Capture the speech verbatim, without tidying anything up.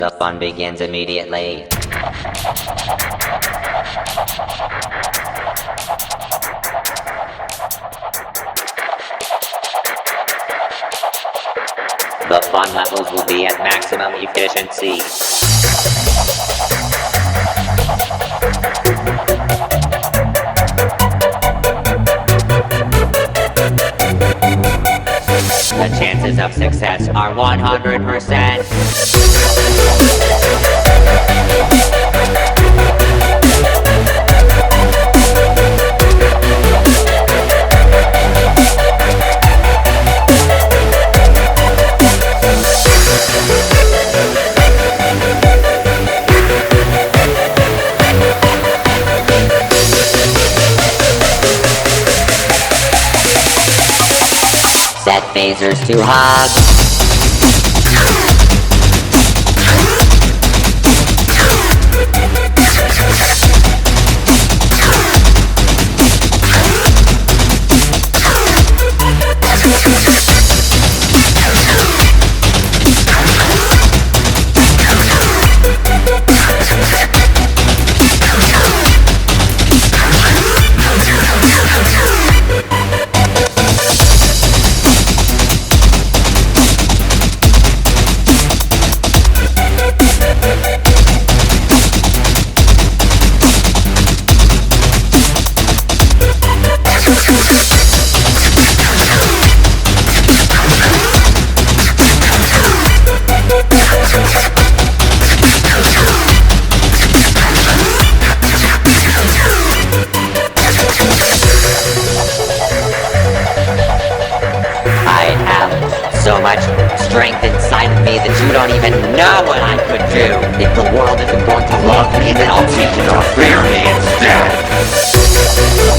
The fun begins immediately. The fun levels will be at maximum efficiency. The chances of success are one hundred percent. Set phasers to hug. I have so much strength inside of me that you don't even know what I could do. If the world isn't going to love me, then I'll teach it to fear me instead.